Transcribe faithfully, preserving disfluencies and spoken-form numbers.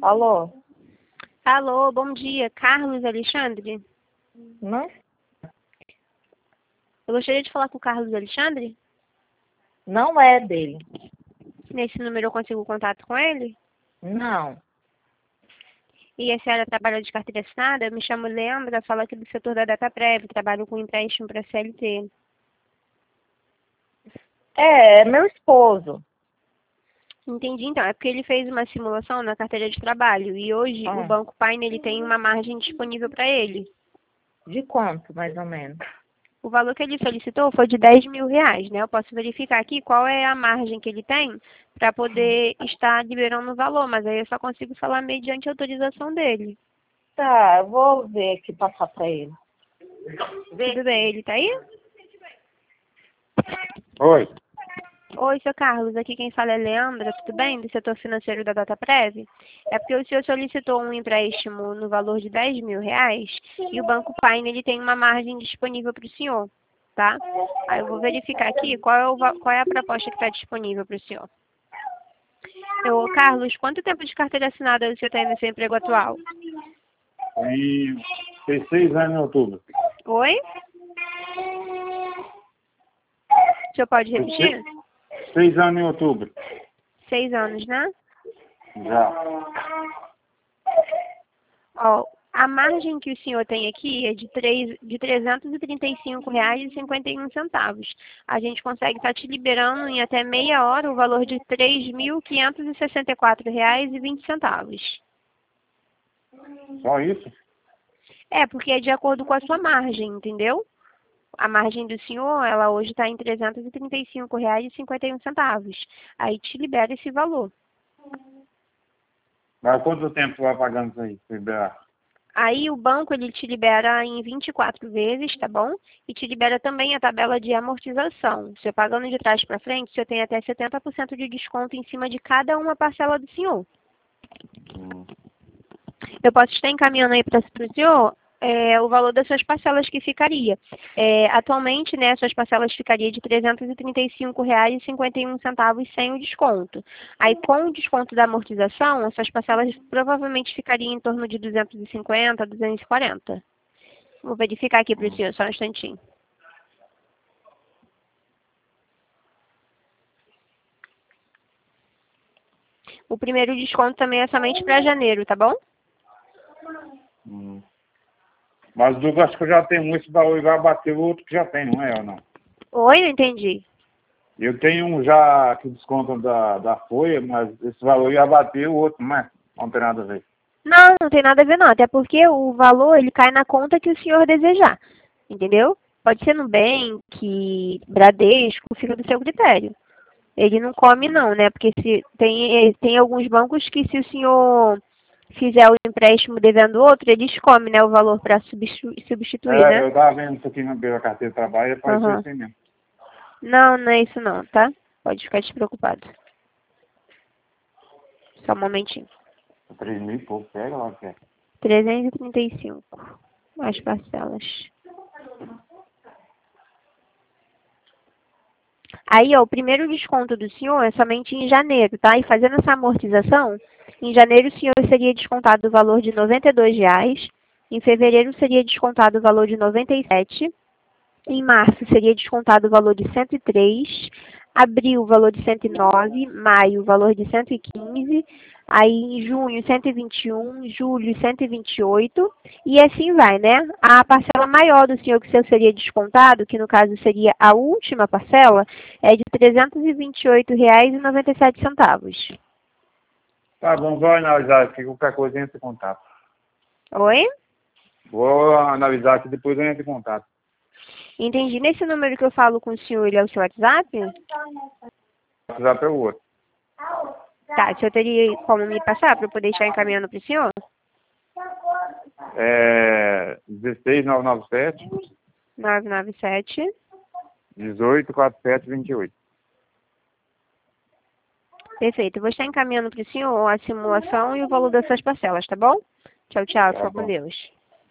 Alô? Alô, bom dia. Carlos Alexandre? Não? Eu gostaria de falar com o Carlos Alexandre. Não é dele. Nesse número eu consigo contato com ele? Não. E a senhora trabalha de carteira assinada? Eu me chamo Leandra, falo aqui do setor da DataPrev, trabalho com empréstimo para C L T. É, é meu esposo. Entendi, então. É porque ele fez uma simulação na carteira de trabalho e hoje o Ah, Banco Paine ele tem uma margem disponível para ele. de quanto, mais ou menos? O valor que ele solicitou foi de dez mil reais, né? Eu posso verificar aqui qual é a margem que ele tem para poder estar liberando o valor, mas aí eu só consigo falar mediante a autorização dele. Tá, eu vou ver aqui, passar pra ele. Tudo bem, ele tá aí? Oi. Oi, seu Carlos, aqui quem fala é Leandra, tudo bem? Do setor financeiro da DataPrev. É porque o senhor solicitou um empréstimo no valor de dez mil reais e o Banco Paine ele tem uma margem disponível para o senhor, tá? Aí eu vou verificar aqui qual é, o, va- qual é a proposta que está disponível para o senhor. Ô, Carlos, quanto tempo de carteira assinada o senhor tem no seu emprego atual? Tem, tem seis anos em outubro. Oi? O senhor pode Tem repetir? seis, seis anos em outubro. Seis anos, né? Já. Ó, a margem que o senhor tem aqui é de, três, de trezentos e trinta e cinco reais e cinquenta e um centavos. A gente consegue estar te liberando em até meia hora o valor de três mil quinhentos e sessenta e quatro reais e vinte centavos. Só isso? É, porque é de acordo com a sua margem, entendeu? A margem do senhor, ela hoje está em trezentos e trinta e cinco reais e cinquenta e um centavos. Aí te libera esse valor. Mas quanto tempo vai pagando isso aí? pra liberar? Aí o banco ele te libera em vinte e quatro vezes, tá bom? E te libera também a tabela de amortização. Você pagando de trás para frente, você tem até setenta por cento de desconto em cima de cada uma parcela do senhor. Hum. Eu posso estar encaminhando aí para o senhor é, o valor das suas parcelas que ficaria. É, atualmente, né, suas parcelas ficariam de trezentos e trinta e cinco reais e cinquenta e um centavos sem o desconto. Aí, com o desconto da amortização, as suas parcelas provavelmente ficariam em torno de duzentos e cinquenta, duzentos e quarenta. Vou verificar aqui para o senhor, só um instantinho. O primeiro desconto também é somente para janeiro, tá bom? Hum. Mas eu acho que eu já tenho esse valor e vai bater o outro que já tem, não é ou não? Oi, não entendi. Eu tenho um já que desconta da, da folha, mas esse valor ia bater o outro, mas não tem nada a ver. Não, não tem nada a ver não, até porque o valor ele cai na conta que o senhor desejar, entendeu? Pode ser Nubank, Bradesco, fica do seu critério. Ele não come não, né? Porque se tem, tem alguns bancos que se o senhor fizer o empréstimo devendo outro, eles comem, né, o valor para substituir, É, né? eu tava vendo isso aqui na minha carteira de trabalho e apareceu Uhum. assim mesmo. Não, não é isso não, tá? Pode ficar despreocupado. Só um momentinho. Três mil e pouco, pega lá que é. trezentos e trinta e cinco as parcelas. Aí, ó, o primeiro desconto do senhor é somente em janeiro, tá? E fazendo essa amortização, em janeiro o senhor seria descontado o valor de noventa e dois reais, em fevereiro seria descontado o valor de noventa e sete, em março seria descontado o valor de cento e três, abril o valor de cento e nove, maio o valor de cento e quinze, aí em junho cento e vinte e um, julho cento e vinte e oito e assim vai, né? A parcela maior do senhor que o senhor seria descontado, que no caso seria a última parcela, é de trezentos e vinte e oito reais e noventa e sete centavos. Tá bom, vou analisar aqui, qualquer coisa entra em contato. Oi? Vou analisar aqui, depois eu entro em contato. Entendi. Nesse número que eu falo com o senhor, ele é o seu WhatsApp? Vou precisar pelo outro. Tá, o senhor teria como me passar para eu poder estar encaminhando para o senhor? É dezesseis, nove nove sete, nove nove sete. dezoito, quarenta e sete, vinte e oito. Perfeito. Eu vou estar encaminhando para o senhor a simulação e o valor dessas parcelas, tá bom? Tchau, tchau. Tá Fica com bom. Deus.